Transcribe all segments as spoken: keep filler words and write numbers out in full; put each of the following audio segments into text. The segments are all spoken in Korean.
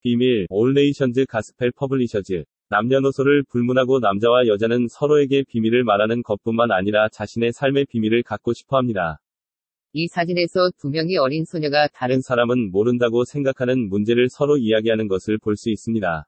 비밀, 올레이션즈 가스펠 퍼블리셔즈. 남녀노소를 불문하고 남자와 여자는 서로에게 비밀을 말하는 것뿐만 아니라 자신의 삶의 비밀을 갖고 싶어 합니다. 이 사진에서 두 명의 어린 소녀가 다른 다른 사람은 모른다고 생각하는 문제를 서로 이야기하는 것을 볼 수 있습니다.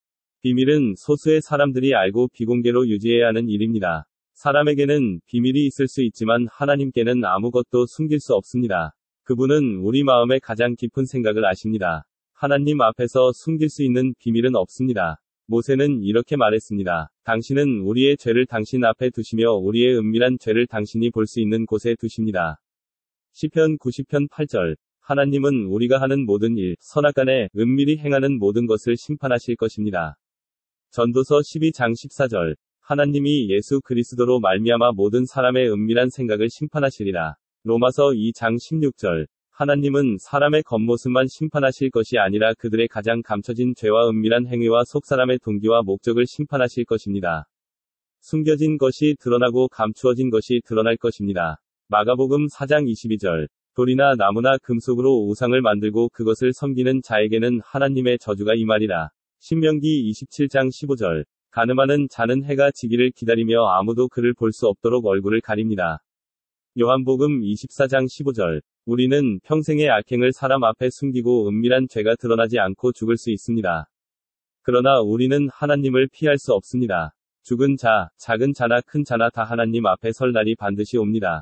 비밀은 소수의 사람들이 알고 비공개로 유지해야 하는 일입니다. 사람에게는 비밀이 있을 수 있지만 하나님께는 아무것도 숨길 수 없습니다. 그분은 우리 마음의 가장 깊은 생각을 아십니다. 하나님 앞에서 숨길 수 있는 비밀은 없습니다. 모세는 이렇게 말했습니다. 당신은 우리의 죄를 당신 앞에 두시며 우리의 은밀한 죄를 당신이 볼 수 있는 곳에 두십니다. 시편 구십 편 팔 절. 하나님은 우리가 하는 모든 일, 선악간에 은밀히 행하는 모든 것을 심판하실 것입니다. 전도서 십이 장 십사 절. 하나님이 예수 그리스도로 말미암아 모든 사람의 은밀한 생각을 심판하시리라. 로마서 이 장 십육 절. 하나님은 사람의 겉모습만 심판하실 것이 아니라 그들의 가장 감춰진 죄와 은밀한 행위와 속사람의 동기와 목적을 심판하실 것입니다. 숨겨진 것이 드러나고 감추어진 것이 드러날 것입니다. 마가복음 사 장 이십이 절. 돌이나 나무나 금속으로 우상을 만들고 그것을 섬기는 자에게는 하나님의 저주가 임하리라. 신명기 이십칠 장 십오 절. 간음하는 자는 해가 지기를 기다리며 아무도 그를 볼 수 없도록 얼굴을 가립니다. 요한복음 이십사 장 십오 절. 우리는 평생의 악행을 사람 앞에 숨기고 은밀한 죄가 드러나지 않고 죽을 수 있습니다. 그러나 우리는 하나님을 피할 수 없습니다. 죽은 자, 작은 자나 큰 자나 다 하나님 앞에 설 날이 반드시 옵니다.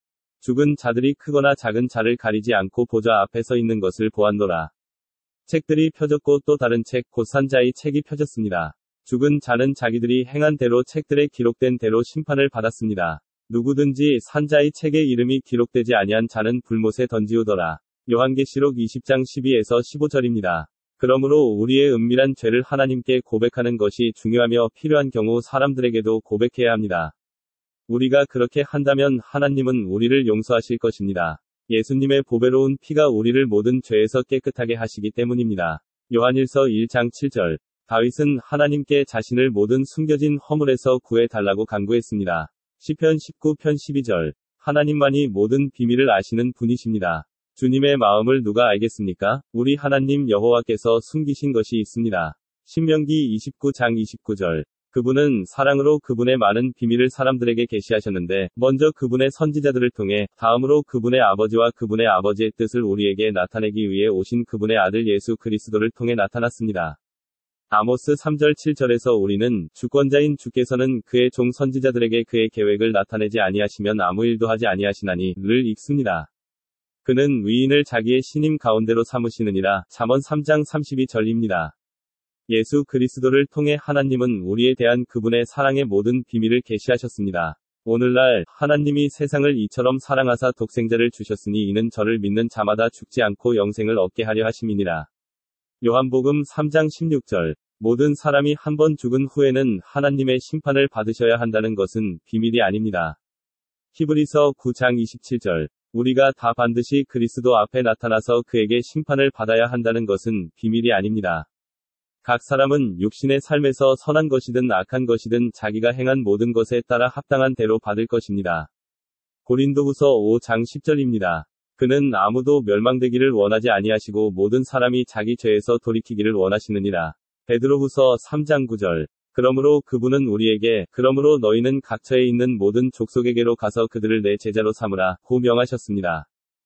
죽은 자들이 크거나 작은 자를 가리지 않고 보좌 앞에 서 있는 것을 보았노라. 책들이 펴졌고 또 다른 책, 곧 산자의 책이 펴졌습니다. 죽은 자는 자기들이 행한 대로 책들에 기록된 대로 심판을 받았습니다. 누구든지 산자의 책에 이름이 기록되지 아니한 자는 불못에 던지우더라. 요한계시록 이십 장 십이에서 십오 절입니다. 그러므로 우리의 은밀한 죄를 하나님께 고백하는 것이 중요하며 필요한 경우 사람들에게도 고백해야 합니다. 우리가 그렇게 한다면 하나님은 우리를 용서하실 것입니다. 예수님의 보배로운 피가 우리를 모든 죄에서 깨끗하게 하시기 때문입니다. 요한일서 일 장 칠 절. 다윗은 하나님께 자신을 모든 숨겨진 허물에서 구해달라고 간구했습니다. 시편 십구 편 십이 절. 하나님만이 모든 비밀을 아시는 분이십니다. 주님의 마음을 누가 알겠습니까? 우리 하나님 여호와께서 숨기신 것이 있습니다. 신명기 이십구 장 이십구 절. 그분은 사랑으로 그분의 많은 비밀을 사람들에게 계시하셨는데, 먼저 그분의 선지자들을 통해, 다음으로 그분의 아버지와 그분의 아버지의 뜻을 우리에게 나타내기 위해 오신 그분의 아들 예수 그리스도를 통해 나타났습니다. 아모스 삼 절 칠 절에서 우리는 주권자인 주께서는 그의 종 선지자들에게 그의 계획을 나타내지 아니하시면 아무 일도 하지 아니하시나니,를 읽습니다. 그는 위인을 자기의 신임 가운데로 삼으시느니라. 잠언 삼 장 삼십이 절입니다. 예수 그리스도를 통해 하나님은 우리에 대한 그분의 사랑의 모든 비밀을 계시하셨습니다. 오늘날 하나님이 세상을 이처럼 사랑하사 독생자를 주셨으니 이는 저를 믿는 자마다 죽지 않고 영생을 얻게 하려 하심이니라. 요한복음 삼 장 십육 절. 모든 사람이 한 번 죽은 후에는 하나님의 심판을 받으셔야 한다는 것은 비밀이 아닙니다. 히브리서 구 장 이십칠 절. 우리가 다 반드시 그리스도 앞에 나타나서 그에게 심판을 받아야 한다는 것은 비밀이 아닙니다. 각 사람은 육신의 삶에서 선한 것이든 악한 것이든 자기가 행한 모든 것에 따라 합당한 대로 받을 것입니다. 고린도후서 오 장 십 절입니다. 그는 아무도 멸망되기를 원하지 아니하시고 모든 사람이 자기 죄에서 돌이키기를 원하시느니라. 베드로후서 삼 장 구 절. 그러므로 그분은 우리에게, 그러므로 너희는 각처에 있는 모든 족속에게로 가서 그들을 내 제자로 삼으라, 고 명하셨습니다.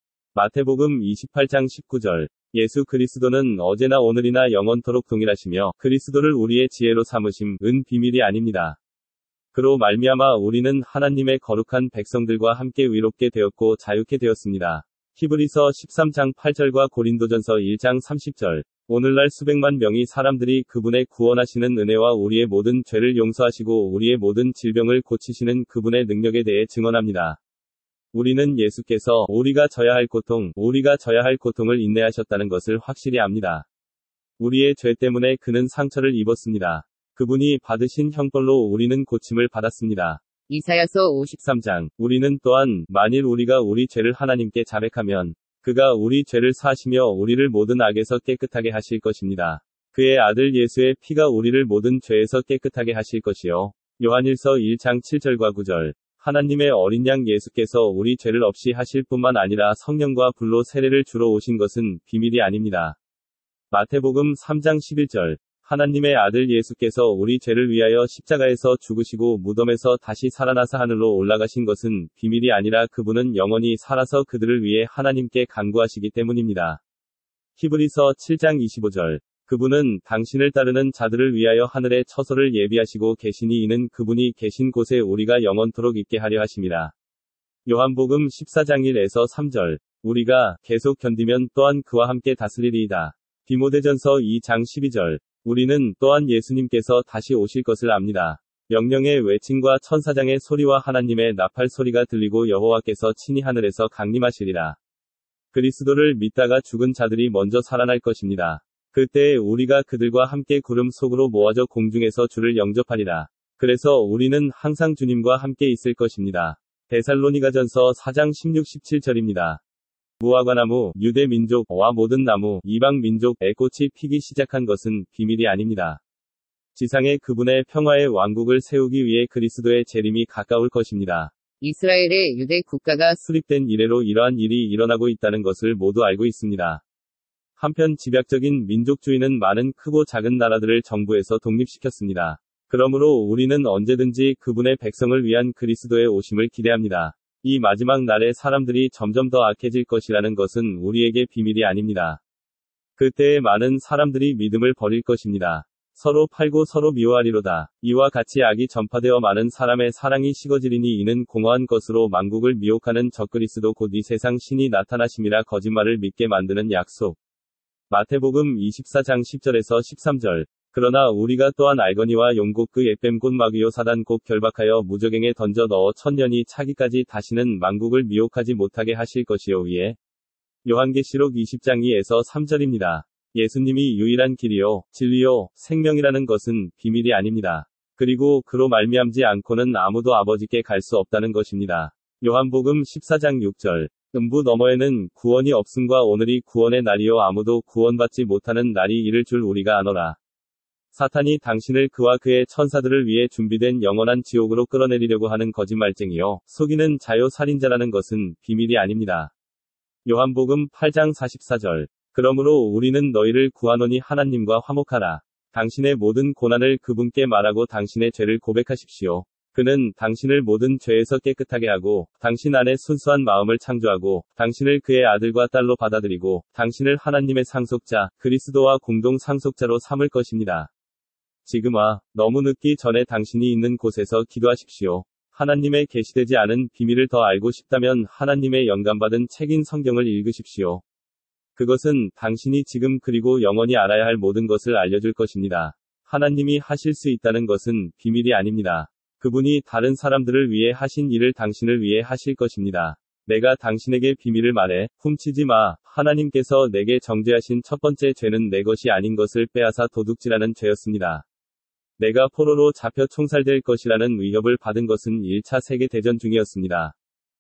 마태복음 이십팔 장 십구 절. 예수 그리스도는 어제나 오늘이나 영원토록 동일하시며 그리스도를 우리의 지혜로 삼으심, 은 비밀이 아닙니다. 그로 말미암아 우리는 하나님의 거룩한 백성들과 함께 위롭게 되었고 자유케 되었습니다. 히브리서 십삼 장 팔 절과 고린도전서 일 장 삼십 절. 오늘날 수백만 명의 사람들이 그분의 구원하시는 은혜와 우리의 모든 죄를 용서하시고 우리의 모든 질병을 고치시는 그분의 능력에 대해 증언합니다. 우리는 예수께서 우리가 져야 할 고통, 우리가 져야 할 고통을 인내하셨다는 것을 확실히 압니다. 우리의 죄 때문에 그는 상처를 입었습니다. 그분이 받으신 형벌로 우리는 고침을 받았습니다. 이사야서 오십삼 장. 우리는 또한 만일 우리가 우리 죄를 하나님께 자백하면 그가 우리 죄를 사하시며 우리를 모든 악에서 깨끗하게 하실 것입니다. 그의 아들 예수의 피가 우리를 모든 죄에서 깨끗하게 하실 것이요. 요한일서 일 장 칠 절과 구 절. 하나님의 어린 양 예수께서 우리 죄를 없이 하실 뿐만 아니라 성령과 불로 세례를 주러 오신 것은 비밀이 아닙니다. 마태복음 삼 장 십일 절. 하나님의 아들 예수께서 우리 죄를 위하여 십자가에서 죽으시고 무덤에서 다시 살아나사 하늘로 올라가신 것은 비밀이 아니라 그분은 영원히 살아서 그들을 위해 하나님께 간구하시기 때문입니다. 히브리서 칠 장 이십오 절. 그분은 당신을 따르는 자들을 위하여 하늘에 처소를 예비하시고 계시니 이는 그분이 계신 곳에 우리가 영원토록 있게 하려 하심이라. 요한복음 십사 장 일에서 삼 절. 우리가 계속 견디면 또한 그와 함께 다스리리이다. 디모데전서 이 장 십이 절. 우리는 또한 예수님께서 다시 오실 것을 압니다. 명령의 외침과 천사장의 소리와 하나님의 나팔 소리가 들리고 여호와께서 친히 하늘에서 강림하시리라. 그리스도를 믿다가 죽은 자들이 먼저 살아날 것입니다. 그때에 우리가 그들과 함께 구름 속으로 모아져 공중에서 주를 영접하리라. 그래서 우리는 항상 주님과 함께 있을 것입니다. 데살로니가전서 사 장 십육 십칠 절입니다. 무화과나무, 유대 민족과 모든 나무, 이방 민족의 꽃이 피기 시작한 것은 비밀이 아닙니다. 지상에 그분의 평화의 왕국을 세우기 위해 그리스도의 재림이 가까울 것입니다. 이스라엘의 유대 국가가 수립된 이래로 이러한 일이 일어나고 있다는 것을 모두 알고 있습니다. 한편 집약적인 민족주의는 많은 크고 작은 나라들을 정부에서 독립시켰습니다. 그러므로 우리는 언제든지 그분의 백성을 위한 그리스도의 오심을 기대합니다. 이 마지막 날에 사람들이 점점 더 악해질 것이라는 것은 우리에게 비밀이 아닙니다. 그때에 많은 사람들이 믿음을 버릴 것입니다. 서로 팔고 서로 미워하리로다. 이와 같이 악이 전파되어 많은 사람의 사랑이 식어지리니 이는 공허한 것으로 만국을 미혹하는 적그리스도 곧 이 세상 신이 나타나심이라 거짓말을 믿게 만드는 약속. 마태복음 이십사 장 십 절에서 십삼 절. 그러나 우리가 또한 알거니와 용곡 그 옛뱀 곧 마귀요 사단 곧 결박하여 무저갱에 던져 넣어 천년이 차기까지 다시는 만국을 미혹하지 못하게 하실 것이요 위에. 요한계시록 이십 장 이에서 삼 절입니다. 예수님이 유일한 길이요, 진리요, 생명이라는 것은 비밀이 아닙니다. 그리고 그로 말미암지 않고는 아무도 아버지께 갈 수 없다는 것입니다. 요한복음 십사 장 육 절. 음부 너머에는 구원이 없음과 오늘이 구원의 날이요 아무도 구원받지 못하는 날이 이를 줄 우리가 아노라. 사탄이 당신을 그와 그의 천사들을 위해 준비된 영원한 지옥으로 끌어내리려고 하는 거짓말쟁이요, 속이는 자요 살인자라는 것은 비밀이 아닙니다. 요한복음 팔 장 사십사 절. 그러므로 우리는 너희를 구하노니 하나님과 화목하라. 당신의 모든 고난을 그분께 말하고 당신의 죄를 고백하십시오. 그는 당신을 모든 죄에서 깨끗하게 하고, 당신 안에 순수한 마음을 창조하고, 당신을 그의 아들과 딸로 받아들이고, 당신을 하나님의 상속자, 그리스도와 공동 상속자로 삼을 것입니다. 지금 와, 너무 늦기 전에 당신이 있는 곳에서 기도하십시오. 하나님의 계시되지 않은 비밀을 더 알고 싶다면 하나님의 영감받은 책인 성경을 읽으십시오. 그것은 당신이 지금 그리고 영원히 알아야 할 모든 것을 알려줄 것입니다. 하나님이 하실 수 있다는 것은 비밀이 아닙니다. 그분이 다른 사람들을 위해 하신 일을 당신을 위해 하실 것입니다. 내가 당신에게 비밀을 말해, 훔치지 마. 하나님께서 내게 정죄하신 첫 번째 죄는 내 것이 아닌 것을 빼앗아 도둑질하는 죄였습니다. 내가 포로로 잡혀 총살될 것이라는 위협을 받은 것은 일 차 세계대전 중이었습니다.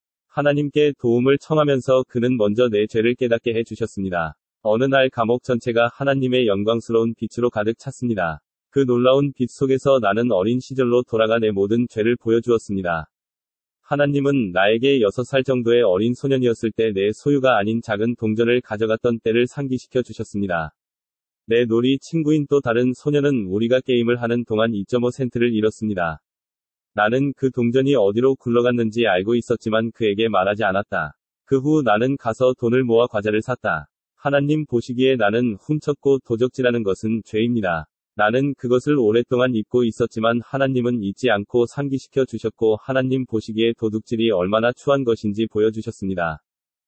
하나님께 도움을 청하면서 그는 먼저 내 죄를 깨닫게 해주셨습니다. 어느 날 감옥 전체가 하나님의 영광스러운 빛으로 가득 찼습니다. 그 놀라운 빛 속에서 나는 어린 시절로 돌아가 내 모든 죄를 보여주었습니다. 하나님은 나에게 여섯 살 정도의 어린 소년이었을 때 내 소유가 아닌 작은 동전을 가져갔던 때를 상기시켜 주셨습니다. 내 놀이 친구인 또 다른 소년은 우리가 게임을 하는 동안 이 점 오 센트를 잃었습니다. 나는 그 동전이 어디로 굴러갔는지 알고 있었지만 그에게 말하지 않았다. 그 후 나는 가서 돈을 모아 과자를 샀다. 하나님 보시기에 나는 훔쳤고 도적질하는 것은 죄입니다. 나는 그것을 오랫동안 잊고 있었지만 하나님은 잊지 않고 상기시켜 주셨고 하나님 보시기에 도둑질이 얼마나 추한 것인지 보여주셨습니다.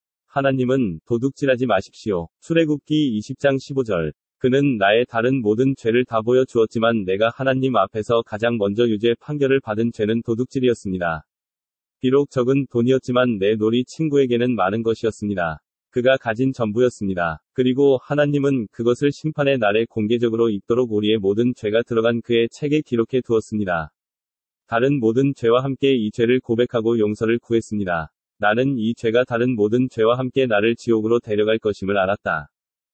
하나님은 도둑질하지 마십시오. 출애굽기 이십 장 십오 절. 그는 나의 다른 모든 죄를 다 보여주었지만 내가 하나님 앞에서 가장 먼저 유죄 판결을 받은 죄는 도둑질이었습니다. 비록 적은 돈이었지만 내 놀이 친구에게는 많은 것이었습니다. 그가 가진 전부였습니다. 그리고 하나님은 그것을 심판의 날에 공개적으로 읽도록 우리의 모든 죄가 들어간 그의 책에 기록해 두었습니다. 다른 모든 죄와 함께 이 죄를 고백하고 용서를 구했습니다. 나는 이 죄가 다른 모든 죄와 함께 나를 지옥으로 데려갈 것임을 알았다.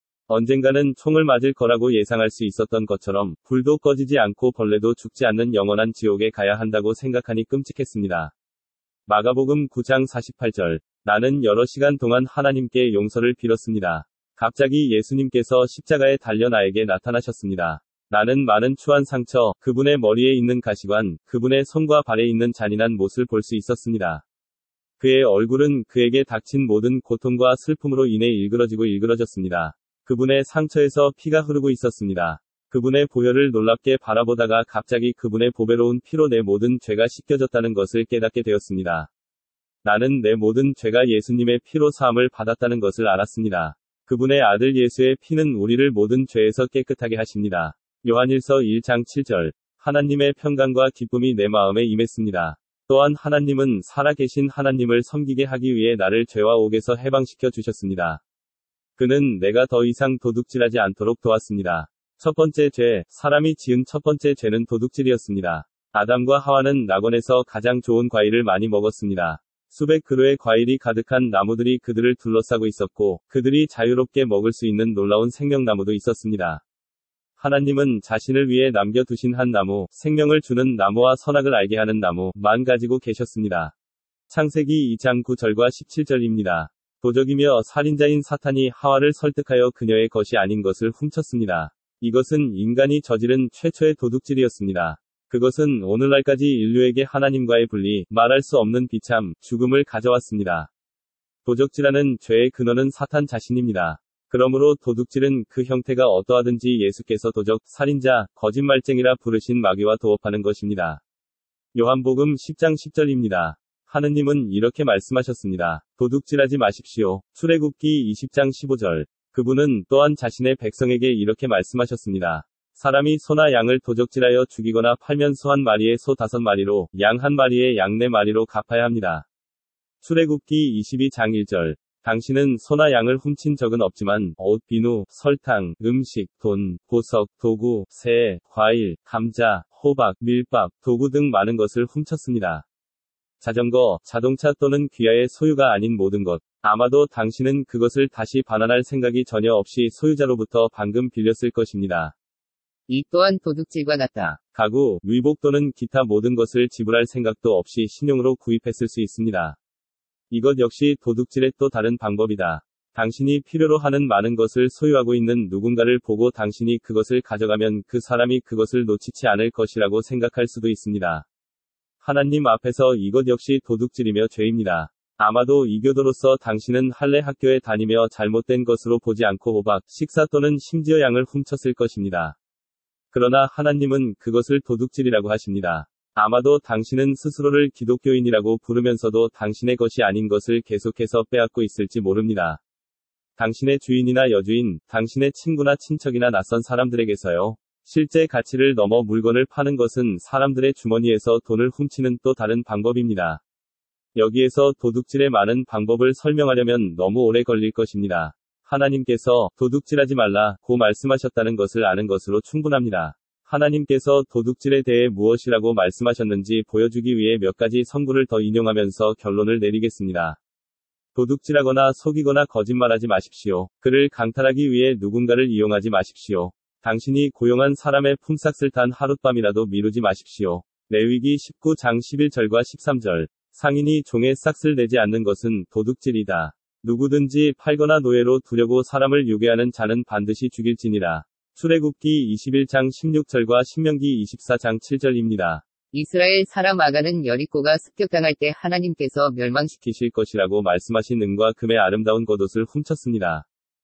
언젠가는 총을 맞을 거라고 예상할 수 있었던 것처럼 불도 꺼지지 않고 벌레도 죽지 않는 영원한 지옥에 가야 한다고 생각하니 끔찍했습니다. 마가복음 구 장 사십팔 절. 나는 여러 시간 동안 하나님께 용서를 빌었습니다. 갑자기 예수님께서 십자가에 달려 나에게 나타나셨습니다. 나는 많은 추한 상처, 그분의 머리에 있는 가시관, 그분의 손과 발에 있는 잔인한 못을 볼 수 있었습니다. 그의 얼굴은 그에게 닥친 모든 고통과 슬픔으로 인해 일그러지고 일그러졌습니다. 그분의 상처에서 피가 흐르고 있었습니다. 그분의 보혈을 놀랍게 바라보다가 갑자기 그분의 보배로운 피로 내 모든 죄가 씻겨졌다는 것을 깨닫게 되었습니다. 나는 내 모든 죄가 예수님의 피로 사함을 받았다는 것을 알았습니다. 그분의 아들 예수의 피는 우리를 모든 죄에서 깨끗하게 하십니다. 요한일서 일 장 칠 절. 하나님의 평강과 기쁨이 내 마음에 임했습니다. 또한 하나님은 살아계신 하나님을 섬기게 하기 위해 나를 죄와 옥에서 해방시켜 주셨습니다. 그는 내가 더 이상 도둑질하지 않도록 도왔습니다. 첫 번째 죄, 사람이 지은 첫 번째 죄는 도둑질이었습니다. 아담과 하와는 낙원에서 가장 좋은 과일을 많이 먹었습니다. 수백 그루의 과일이 가득한 나무들이 그들을 둘러싸고 있었고, 그들이 자유롭게 먹을 수 있는 놀라운 생명나무도 있었습니다. 하나님은 자신을 위해 남겨두신 한 나무, 생명을 주는 나무와 선악을 알게 하는 나무만 가지고 계셨습니다. 창세기 이 장 구 절과 십칠 절입니다. 도적이며 살인자인 사탄이 하와를 설득하여 그녀의 것이 아닌 것을 훔쳤습니다. 이것은 인간이 저지른 최초의 도둑질이었습니다. 그것은 오늘날까지 인류에게 하나님과의 분리, 말할 수 없는 비참, 죽음을 가져왔습니다. 도적질하는 죄의 근원은 사탄 자신입니다. 그러므로 도둑질은 그 형태가 어떠하든지 예수께서 도적, 살인자, 거짓말쟁이라 부르신 마귀와 도업하는 것입니다. 요한복음 십 장 십 절입니다. 하느님은 이렇게 말씀하셨습니다. 도둑질하지 마십시오. 출애굽기 이십 장 십오 절. 그분은 또한 자신의 백성에게 이렇게 말씀하셨습니다. 사람이 소나 양을 도적질하여 죽이거나 팔면 소 한 마리에 소 다섯 마리로, 양 한 마리에 양 네 마리로 갚아야 합니다. 출애굽기 이십이 장 일 절. 당신은 소나 양을 훔친 적은 없지만 옷, 비누, 설탕, 음식, 돈, 보석, 도구, 새, 과일, 감자, 호박, 밀밥, 도구 등 많은 것을 훔쳤습니다. 자전거, 자동차 또는 귀하의 소유가 아닌 모든 것. 아마도 당신은 그것을 다시 반환할 생각이 전혀 없이 소유자로부터 방금 빌렸을 것입니다. 이 또한 도둑질과 같다. 가구, 의복 또는 기타 모든 것을 지불할 생각도 없이 신용으로 구입했을 수 있습니다. 이것 역시 도둑질의 또 다른 방법이다. 당신이 필요로 하는 많은 것을 소유하고 있는 누군가를 보고 당신이 그것을 가져가면 그 사람이 그것을 놓치지 않을 것이라고 생각할 수도 있습니다. 하나님 앞에서 이것 역시 도둑질이며 죄입니다. 아마도 이교도로서 당신은 할례 학교에 다니며 잘못된 것으로 보지 않고 호박, 식사 또는 심지어 양을 훔쳤을 것입니다. 그러나 하나님은 그것을 도둑질이라고 하십니다. 아마도 당신은 스스로를 기독교인이라고 부르면서도 당신의 것이 아닌 것을 계속해서 빼앗고 있을지 모릅니다. 당신의 주인이나 여주인, 당신의 친구나 친척이나 낯선 사람들에게서요. 실제 가치를 넘어 물건을 파는 것은 사람들의 주머니에서 돈을 훔치는 또 다른 방법입니다. 여기에서 도둑질의 많은 방법을 설명하려면 너무 오래 걸릴 것입니다. 하나님께서 도둑질하지 말라고 말씀하셨다는 것을 아는 것으로 충분합니다. 하나님께서 도둑질에 대해 무엇이라고 말씀하셨는지 보여주기 위해 몇 가지 성구를 더 인용하면서 결론을 내리겠습니다. 도둑질하거나 속이거나 거짓말하지 마십시오. 그를 강탈하기 위해 누군가를 이용하지 마십시오. 당신이 고용한 사람의 품삯을 탄 하룻밤이라도 미루지 마십시오. 레위기 십구 장 십일 절과 십삼 절. 상인이 종의 싹을 내지 않는 것은 도둑질이다. 누구든지 팔거나 노예로 두려고 사람을 유괴하는 자는 반드시 죽일지니라. 출애굽기 이십일 장 십육 절과 신명기 이십사 장 칠 절입니다. 이스라엘 사람 아간은 여리고가 습격당할 때 하나님께서 멸망시키실 것이라고 말씀하신 은과 금의 아름다운 겉옷을 훔쳤습니다.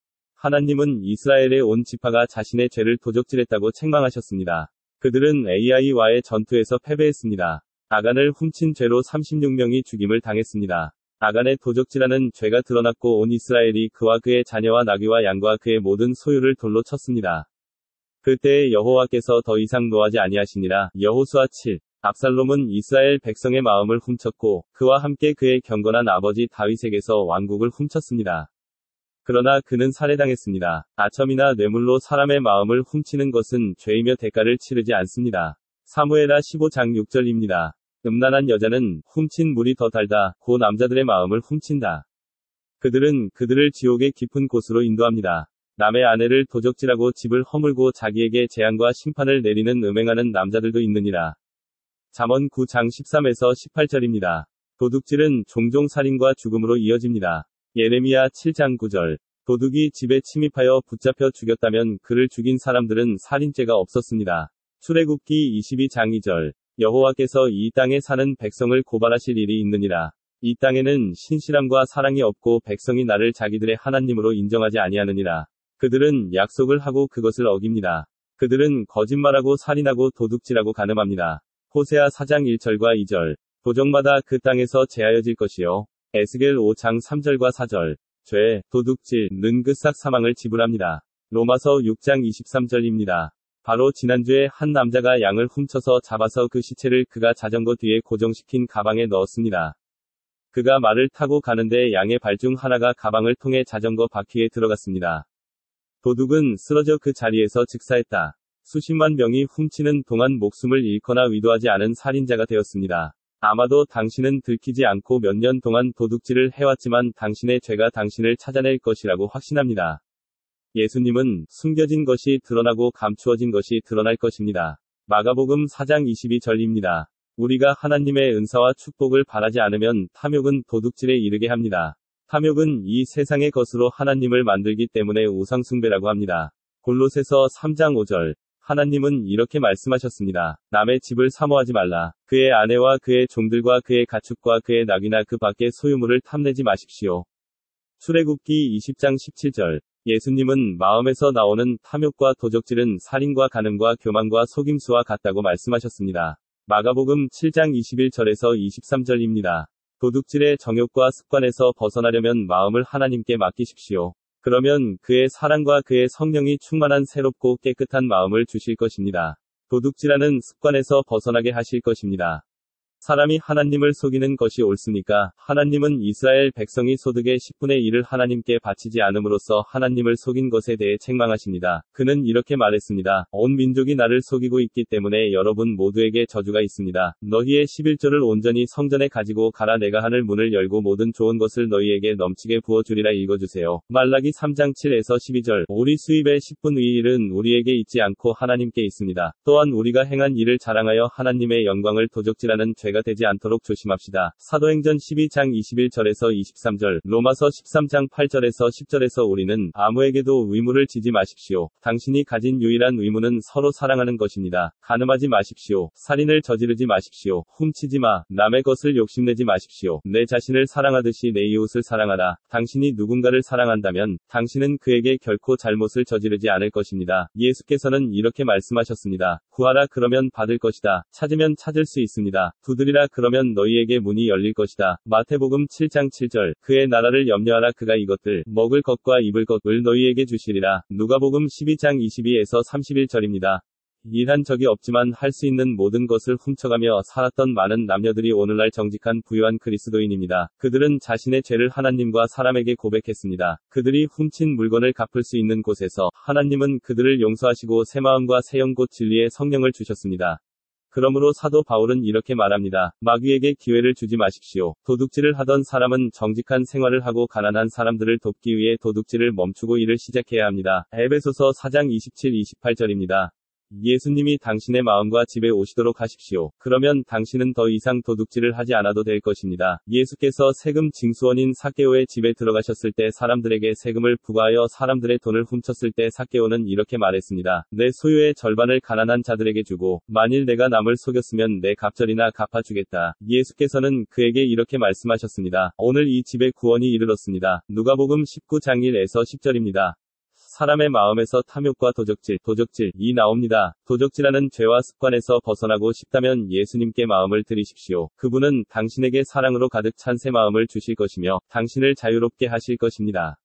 하나님은 이스라엘의 온 지파가 자신의 죄를 도적질했다고 책망하셨습니다. 그들은 에이아이와의 전투에서 패배했습니다. 아간을 훔친 죄로 삼십육 명이 죽임을 당했습니다. 아간의 도적질하는 죄가 드러났고 온 이스라엘이 그와 그의 자녀와 나귀와 양과 그의 모든 소유를 돌로 쳤습니다. 그때에 여호와께서 더 이상 노하지 아니하시니라. 여호수아 칠. 압살롬은 이스라엘 백성의 마음을 훔쳤고 그와 함께 그의 경건한 아버지 다윗에게서 왕국을 훔쳤습니다. 그러나 그는 살해당했습니다. 아첨이나 뇌물로 사람의 마음을 훔치는 것은 죄이며 대가를 치르지 않습니다. 사무엘하 십오 장 육 절입니다. 음란한 여자는 훔친 물이 더 달다. 고 남자들의 마음을 훔친다. 그들은 그들을 지옥의 깊은 곳으로 인도합니다. 남의 아내를 도적질하고 집을 허물고 자기에게 재앙과 심판을 내리는 음행하는 남자들도 있느니라. 잠언 구 장 십삼에서 십팔 절입니다. 도둑질은 종종 살인과 죽음으로 이어집니다. 예레미야 칠 장 구 절. 도둑이 집에 침입하여 붙잡혀 죽였다면 그를 죽인 사람들은 살인죄가 없었습니다. 출애굽기 이십이 장 이 절. 여호와께서 이 땅에 사는 백성을 고발하실 일이 있느니라. 이 땅에는 신실함과 사랑이 없고 백성이 나를 자기들의 하나님으로 인정하지 아니하느니라. 그들은 약속을 하고 그것을 어깁니다. 그들은 거짓말하고 살인하고 도둑질하고 간음합니다. 호세아 사 장 일 절과 이 절. 도적마다 그 땅에서 제하여질 것이요. 에스겔 오 장 삼 절과 사 절. 죄, 도둑질, 는그싹 사망을 지불합니다. 로마서 육 장 이십삼 절입니다. 바로 지난주에 한 남자가 양을 훔쳐서 잡아서 그 시체를 그가 자전거 뒤에 고정시킨 가방에 넣었습니다. 그가 말을 타고 가는데 양의 발 중 하나가 가방을 통해 자전거 바퀴에 들어갔습니다. 도둑은 쓰러져 그 자리에서 즉사했다. 수십만 명이 훔치는 동안 목숨을 잃거나 의도하지 않은 살인자가 되었습니다. 아마도 당신은 들키지 않고 몇 년 동안 도둑질을 해왔지만 당신의 죄가 당신을 찾아낼 것이라고 확신합니다. 예수님은 숨겨진 것이 드러나고 감추어진 것이 드러날 것입니다. 마가복음 사 장 이십이 절입니다. 우리가 하나님의 은사와 축복을 바라지 않으면 탐욕은 도둑질에 이르게 합니다. 탐욕은 이 세상의 것으로 하나님을 만들기 때문에 우상숭배라고 합니다. 골로새서 삼 장 오 절. 하나님은 이렇게 말씀하셨습니다. 남의 집을 사모하지 말라. 그의 아내와 그의 종들과 그의 가축과 그의 낙이나 그 밖의 소유물을 탐내지 마십시오. 출애굽기 이십 장 십칠 절. 예수님은 마음에서 나오는 탐욕과 도적질은 살인과 간음과 교만과 속임수와 같다고 말씀하셨습니다. 마가복음 칠 장 이십일 절에서 이십삼 절입니다. 도둑질의 정욕과 습관에서 벗어나려면 마음을 하나님께 맡기십시오. 그러면 그의 사랑과 그의 성령이 충만한 새롭고 깨끗한 마음을 주실 것입니다. 도둑질하는 습관에서 벗어나게 하실 것입니다. 사람이 하나님을 속이는 것이 옳습니까? 하나님은 이스라엘 백성이 소득의 십분의 일을 하나님께 바치지 않음으로써 하나님을 속인 것에 대해 책망하십니다. 그는 이렇게 말했습니다. 온 민족이 나를 속이고 있기 때문에 여러분 모두에게 저주가 있습니다. 너희의 십일조를 온전히 성전에 가지고 가라. 내가 하늘 문을 열고 모든 좋은 것을 너희에게 넘치게 부어주리라. 읽어주세요. 말라기 삼 장 칠에서 십이 절. 우리 수입의 십분의 일은 우리에게 있지 않고 하나님께 있습니다. 또한 우리가 행한 일을 자랑하여 하나님의 영광을 도적질하는 죄가 되지 않도록 조심합시다. 사도행전 십이 장 이십일 절에서 이십삼 절, 로마서 십삼 장 팔 절에서 십 절에서 우리는 아무에게도 의무를 지지 마십시오. 당신이 가진 유일한 의무는 서로 사랑하는 것입니다. 간음하지 마십시오. 살인을 저지르지 마십시오. 훔치지 마. 남의 것을 욕심내지 마십시오. 내 자신을 사랑하듯이 내 이웃을 사랑하라. 당신이 누군가를 사랑한다면 당신은 그에게 결코 잘못을 저지르지 않을 것입니다. 예수께서는 이렇게 말씀하셨습니다. 구하라 그러면 받을 것이다. 찾으면 찾을 수 있습니다. 두드리라 그러면 너희에게 문이 열릴 것이다. 마태복음 칠 장 칠 절. 그의 나라를 염려하라. 그가 이것들 먹을 것과 입을 것을 너희에게 주시리라. 누가복음 십이 장 이십이에서 삼십일 절입니다. 일한 적이 없지만 할 수 있는 모든 것을 훔쳐가며 살았던 많은 남녀들이 오늘날 정직한 부유한 그리스도인입니다. 그들은 자신의 죄를 하나님과 사람에게 고백했습니다. 그들이 훔친 물건을 갚을 수 있는 곳에서 하나님은 그들을 용서하시고 새 마음과 새 영 곧 진리의 성령을 주셨습니다. 그러므로 사도 바울은 이렇게 말합니다. 마귀에게 기회를 주지 마십시오. 도둑질을 하던 사람은 정직한 생활을 하고 가난한 사람들을 돕기 위해 도둑질을 멈추고 일을 시작해야 합니다. 에베소서 사 장 이십칠 이십팔 절입니다. 예수님이 당신의 마음과 집에 오시도록 하십시오. 그러면 당신은 더 이상 도둑질을 하지 않아도 될 것입니다. 예수께서 세금 징수원인 삭개오의 집에 들어가셨을 때 사람들에게 세금을 부과하여 사람들의 돈을 훔쳤을 때 삭개오는 이렇게 말했습니다. 내 소유의 절반을 가난한 자들에게 주고 만일 내가 남을 속였으면 내 갑절이나 갚아주겠다. 예수께서는 그에게 이렇게 말씀하셨습니다. 오늘 이 집에 구원이 이르렀습니다. 누가복음 십구 장 일에서 십 절입니다. 사람의 마음에서 탐욕과 도적질, 도적질이 나옵니다. 도적질하는 죄와 습관에서 벗어나고 싶다면 예수님께 마음을 드리십시오. 그분은 당신에게 사랑으로 가득 찬 새 마음을 주실 것이며 당신을 자유롭게 하실 것입니다.